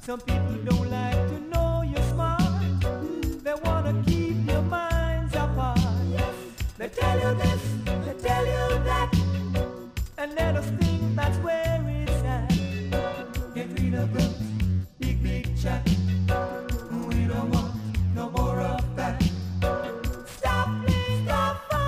Some people don't like to know you're smart. They wanna keep your minds apart. They tell you this, they tell you that, and then